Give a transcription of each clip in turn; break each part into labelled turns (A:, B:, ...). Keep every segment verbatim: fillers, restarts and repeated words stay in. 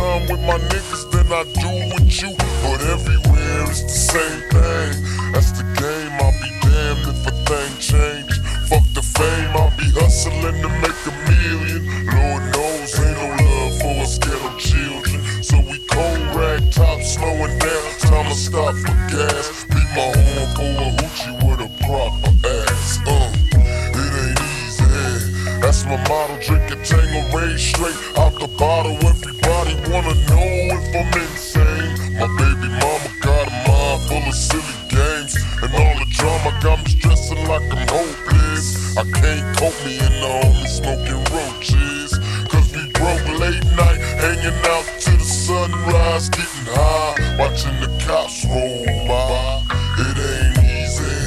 A: time with my niggas than I do with you. But everywhere it's the same thing. That's the game, I'll be damned if a thing change. Fuck the fame, I'll be hustling to make a million. Lord knows ain't no love for us ghetto children. So we cold rag top slowing down, time to stop for gas. Beat my horn for a hoochie with a proper ass. Uh, it ain't easy. That's my motto, drinking Tanqueray straight out the bottle. Everybody wanna know if I'm insane. My baby mama got a mind full of silly games, and all the drama got me stressing like I'm hopeless. I can't cope me in the homie smoking roaches, cause we broke late night, hanging out to the sunrise, getting high, watching the cops roll by. It ain't easy.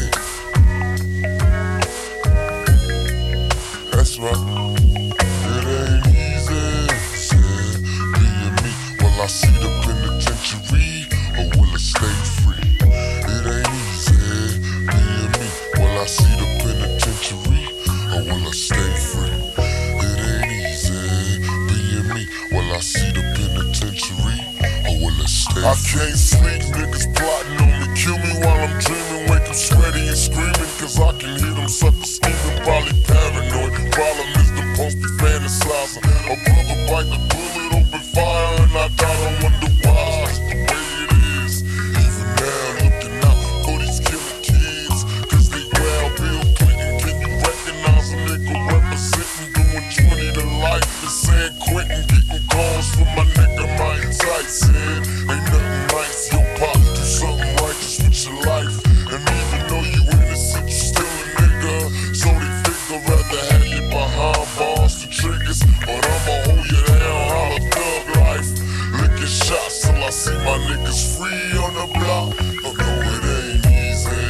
A: That's right. It ain't easy. Said, being me, will I see the penitentiary, or will I stay free? It ain't easy. Being me, will I see the penitentiary, or will I stay free? It ain't easy. Being me, will I see the penitentiary, or will I stay free? I can't sleep, niggas plotting on me, kill me while I'm dreaming, wake up sweaty and screaming, cause I can hear them suckers scheming, probably paranoid. Problem is the post be fantasizing. A brother bite the bullet, open fire, and I gotta wonder why. That's the way it is. Even now, looking out for these killer kids, cause they well Bill Clinton. Can you recognize a nigga representing, doing twenty to life in San Quentin, getting calls from my nigga Mike Tyson. Ain't nothing nice, yo pop, do something righteous with your life. And even though you innocent, you still a nigga. So they figure rather have you behind bars and triggers, but I'ma hold you down, holla thug life. Licking shots till I see my niggas free on the block. But no, it ain't easy.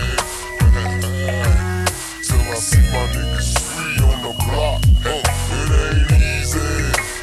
A: Till I see my niggas free on the block. Oh, it ain't easy.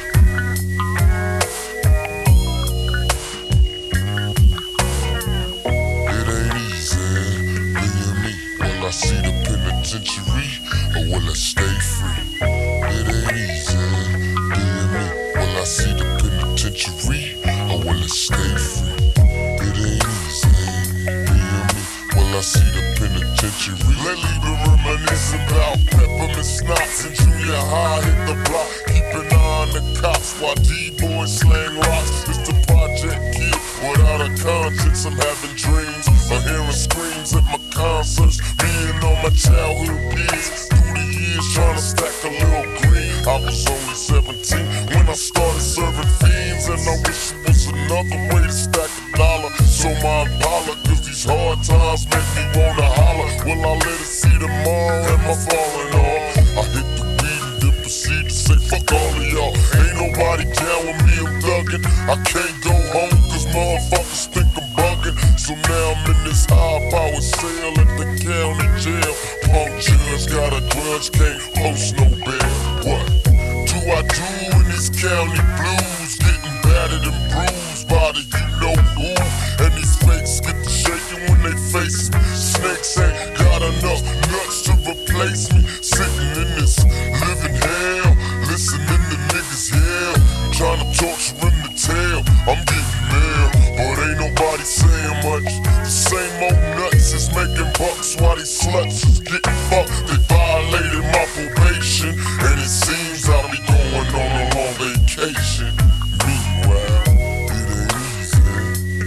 A: It ain't easy. Being me, will I see the penitentiary, or will I stay free? It ain't easy. Being me, will I see the penitentiary, or will I stay free? It ain't easy. Being me, will I see the penitentiary? Lately been reminiscing about peppermint schnapps and junior high hit the block, keeping an eye on the cops while D-boys slang rocks. It's the project kid without a conscience. I'm having dreams of hearing screams at my concerts, being on my childhood beats. Through the years trying to stack a little green. I was only seventeen when I started serving fiends, and I wish it was another way to stack a dollar. So my Impala, cause these hard times make me wanna holler. Will I let it see tomorrow? Am I falling off? I hit the weed and then proceed to say fuck all of y'all. Ain't nobody down with me, I'm thuggin'. I can't go home cause motherfuckers think I'm bugging. So now I'm in this high-powered cell at the county jail. Punk judge got a grudge, can't post no bail. What do I do in these county blues? Getting battered and bruised by the you know who. And these fakes get to shaking when they face me. Snakes ain't got enough nuts to replace me. Sitting in this living hell, listening to niggas yell, trying to torture in the tail. I'm getting mail, but ain't nobody saying much. The same old nuts is making bucks while these sluts is getting fucked. They violated my probation, and it seems I'll be going on a long vacation. Meanwhile, it ain't easy.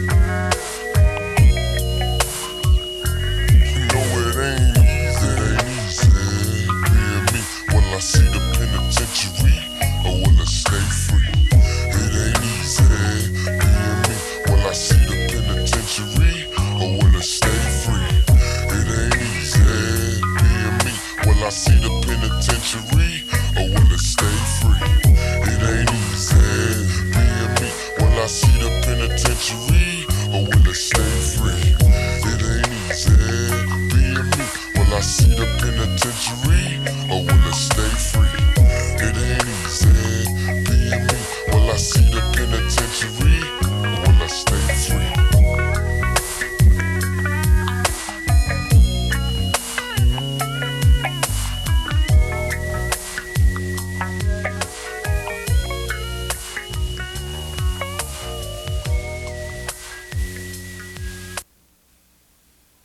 A: No, it ain't easy, it ain't easy. Being me, will I see the penitentiary, or will I stay free? It ain't easy. Being me, will I see the penitentiary, or will I stay free? It ain't easy. Being me, will I see the penitentiary, or will I stay free? It ain't easy. Being me, will I see the penitentiary, or will I stay free? It ain't easy. Being me, will I see the penitentiary,